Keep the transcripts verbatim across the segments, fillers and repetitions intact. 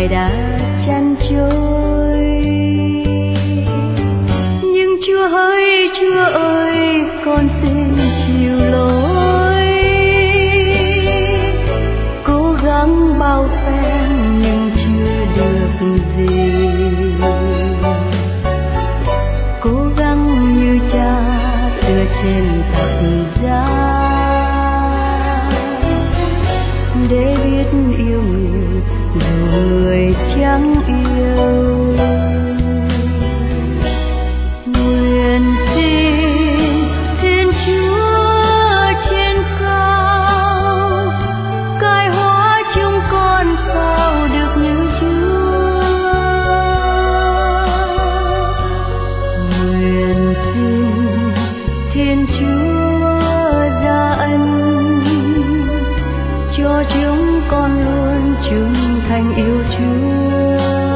Ngài đã chăn trôi. Nhưng Chúa ơi, Chúa ơi, con xin chịu lỗi. Cố gắng bao phen nhưng chưa được gì. Cố gắng như cha tựa trên thập giá để biết yêu người dù người chẳng yêu. Nguyện xin Thiên Chúa trên cao cai hóa chúng con sao được như Chúa. Nguyện xin Thiên Chúa ra ân cho chúng con luôn trung thành yêu Chúa.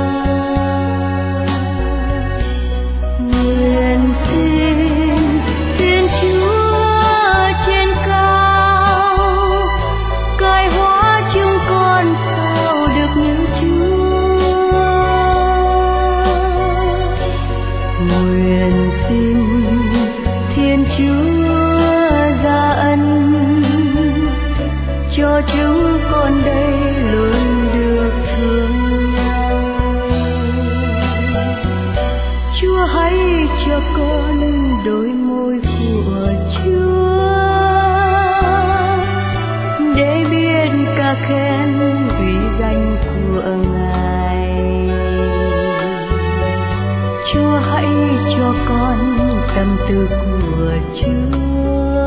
Nguyện xin Thiên Chúa trên cao cai hóa chúng con sao được như Chúa. Nguyện xin Thiên Chúa ra ân cho chúng con đây luôn được thương nhau. Chúa hãy cho con đôi môi của Chúa để biết ca khen uy danh của Ngài. Chúa hãy cho con tâm tư của Chúa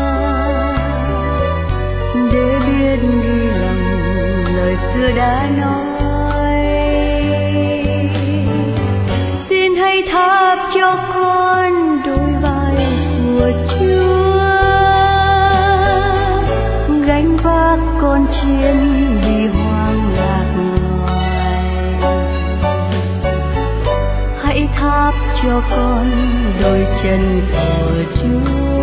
để biết đi lòng lời xưa đã nói. Xin hãy thắp cho con đôi vai của Chúa, gánh vác con chiên đi hoang lạc loài. Hãy thắp cho con đôi chân của Chúa,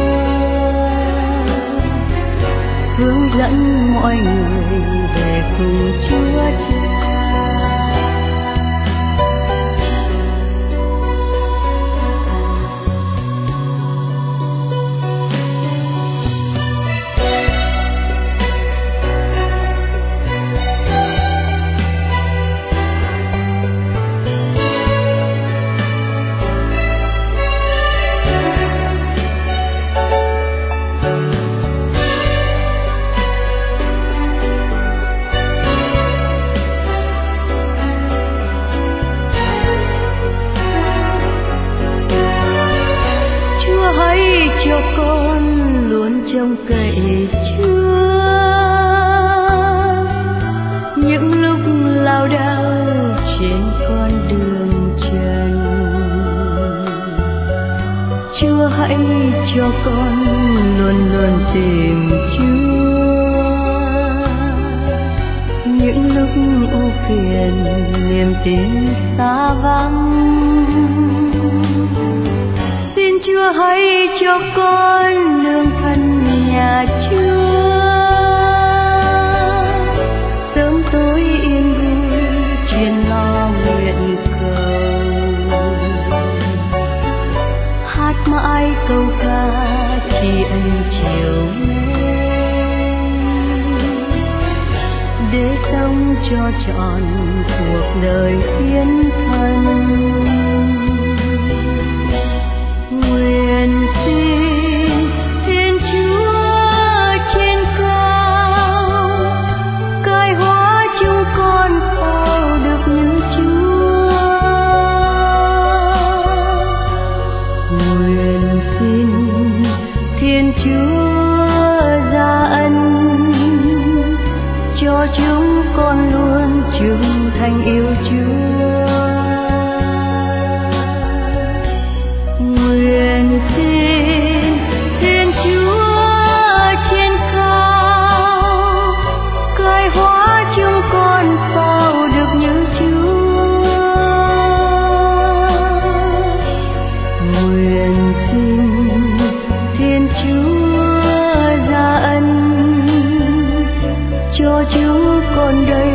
hướng dẫn mọi người về cùng Chúa Cha. Cho con luôn trông cậy Chúa những lúc lao đao trên con đường trần. Chúa hãy cho con luôn luôn tìm Chúa những lúc ưu phiền niềm tin xa vắng. Chúa hãy cho con nương thân nhà Chúa, sớm tối yên vui chuyên lo nguyện cầu. Hát mãi câu ca tri ân chiều để sống cho trọn cuộc đời hiến thân. Nguyện xin Thiên Chúa trên cao cai hóa chúng con sao được như Chúa. Nguyện xin Thiên Chúa ra ân cho chúng con luôn trung thành yêu Chúa. Nguyện xin Thiên Chúa trên cao cai hóa chúng con sao được như Chúa. Nguyện xin Thiên Chúa ra ân cho chúng con đây